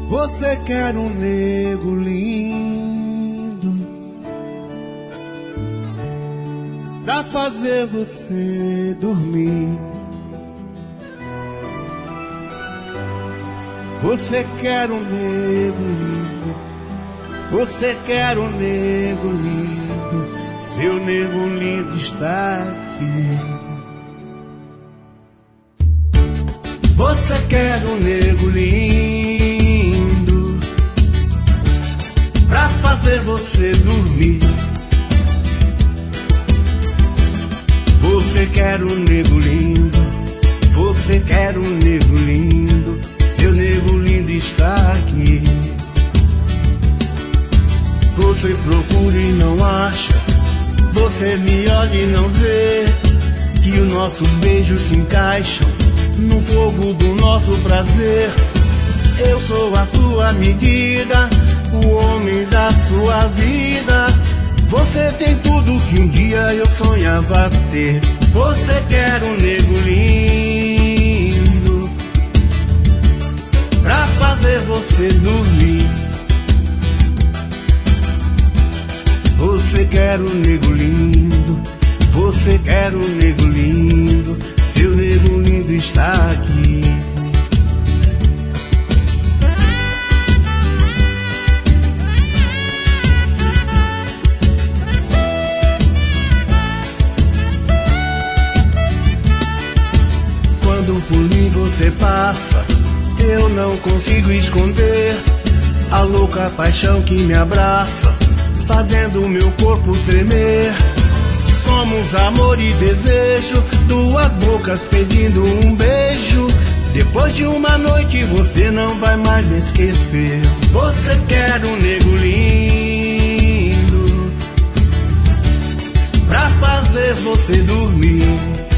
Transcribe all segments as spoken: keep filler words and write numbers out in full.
Você quer um nego lindo pra fazer você dormir. Você quer um nego lindo, você quer um nego lindo, seu nego lindo está aqui. Você quer um nego lindo pra fazer você dormir. Você quer um nego lindo, você quer um nego lindo, seu nego lindo está aqui. Você procura e não acha, você me olha e não vê que os nossos beijos se encaixam no fogo do nosso prazer. Eu sou a sua medida, o homem da sua vida. Você tem tudo que um dia eu sonhava ter. Você quer um nego lindo pra fazer você dormir. Você quer um nego lindo, você quer um nego lindo, seu nego lindo está aqui. Quando por mim você passa, eu não consigo esconder a louca paixão que me abraça, fazendo o meu corpo tremer. Somos amor e desejo, duas bocas pedindo um beijo. Depois de uma noite você não vai mais me esquecer. Você quer um nego lindo pra fazer você dormir.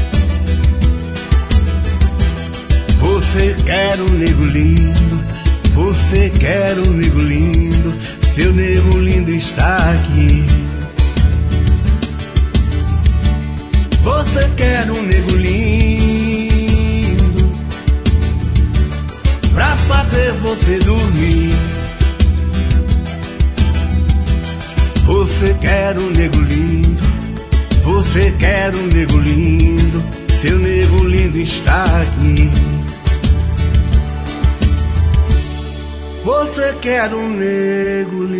Você quer um nego lindo, você quer um nego lindo, seu nego lindo está aqui. Você quer um nego lindo pra fazer você dormir. Você quer um nego lindo, você quer um nego lindo, seu nego lindo está aqui. Você quer um nego lindo.